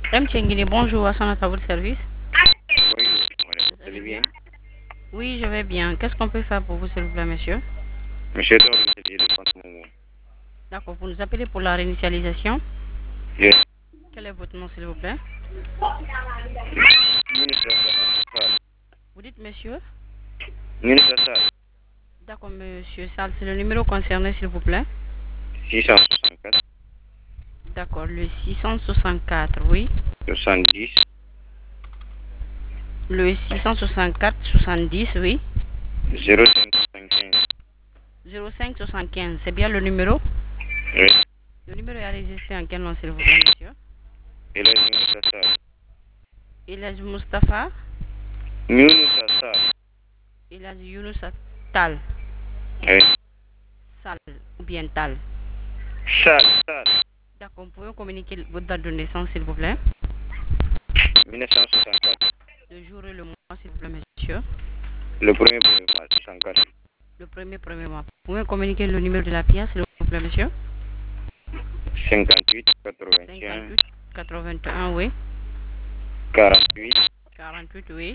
M. Tchenguini, bonjour, à son votre service. Oui, madame, vous allez bien? Oui, je vais bien. Qu'est-ce qu'on peut faire pour vous, s'il vous plaît, monsieur? Monsieur Dor, c'est le compte Momo. D'accord, vous nous appelez pour la réinitialisation. Yes. Quel est votre nom, s'il vous plaît? Ministre Sall. Vous dites monsieur? Ministre Sall. D'accord, monsieur Sal, c'est le numéro concerné, s'il vous plaît. 664 D'accord, le 664, oui. 70 Le 664 70, oui. 0575. 0575, c'est bien le numéro? Oui. Le numéro est enregistré en quel nom, s'il vous plaît, monsieur? Et là, Ministre Sall. Elaj Mustafa, Ministre Sall. Elaj Yunus Tal, Oui. Sal ou bien Tal. Sall. Sall. D'accord, vous pouvez communiquer votre date de naissance, s'il vous plaît? 1964. Le jour et le mois, s'il vous plaît, monsieur. Le premier mois, 64. Le premier mois. Vous pouvez communiquer le numéro de la pièce, s'il vous plaît, monsieur? 58 81 58 81, oui. 48 48, oui.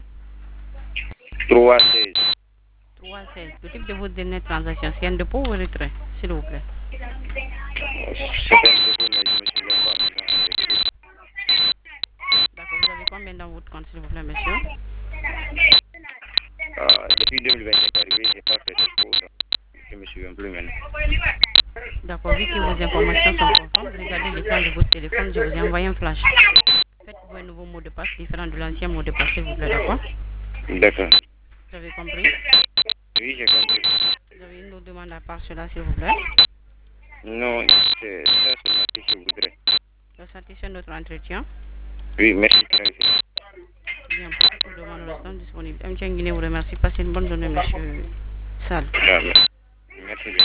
316. 316. Le type de votre dernière transaction, c'est un dépôt ou un retrait, s'il vous plaît? C'est un dépôt, mais je me souviens pas maintenant avec vous. D'accord, vous avez combien dans votre compte, s'il vous plaît, monsieur? Depuis 2025 arrivé, j'ai pas fait de dépôt. Je me souviens plus maintenant. D'accord, vu que vos informations sont conformes, regardez l'écran de votre téléphone, je vous ai envoyé un flash. Faites-vous un nouveau mot de passe différent de l'ancien mot de passe, s'il vous plaît, d'accord? D'accord. Vous avez compris? Oui, j'ai compris. Vous avez une autre demande à part cela, s'il vous plaît? Non, c'est ça seulement que je voudrais. Vous satisfait notre entretien? Oui, merci très bien. Bien, pour toute demande restant disponible. M. Guinée vous remercie. Passez une bonne journée, monsieur Sall. Merci bien.